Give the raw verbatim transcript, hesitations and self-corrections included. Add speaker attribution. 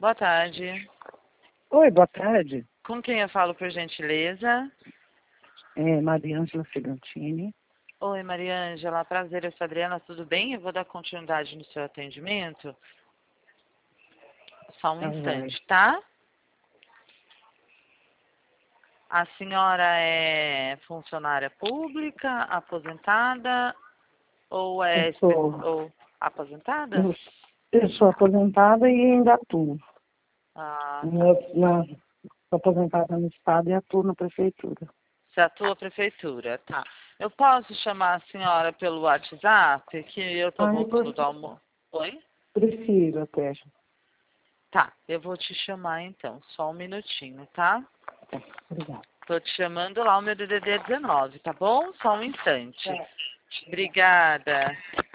Speaker 1: Boa tarde.
Speaker 2: Oi, boa tarde.
Speaker 1: Com quem eu falo, por gentileza?
Speaker 2: É Mariângela Segantini.
Speaker 1: Oi, Mariângela. Prazer, eu sou a Adriana. Tudo bem? Eu vou dar continuidade no seu atendimento. Só um
Speaker 2: Ah,
Speaker 1: instante, tá? A senhora é funcionária pública, aposentada ou é
Speaker 2: Eu
Speaker 1: espe-
Speaker 2: sou,
Speaker 1: ou aposentada?
Speaker 2: eu, eu sou aposentada e ainda atuo.
Speaker 1: Ah, tá.
Speaker 2: Eu, na, sou aposentada no Estado e atuo na Prefeitura.
Speaker 1: Você atua na prefeitura, tá. Eu posso chamar a senhora pelo WhatsApp, que eu tô
Speaker 2: Ah, eu
Speaker 1: voltando do
Speaker 2: gosto-
Speaker 1: almoço. Oi?
Speaker 2: prefiro até.
Speaker 1: Tá, eu vou te chamar então, só um minutinho, tá?
Speaker 2: Tá, obrigada.
Speaker 1: Tô te chamando lá o meu D D D dezenove, tá bom? Só um instante.
Speaker 2: É.
Speaker 1: Obrigada.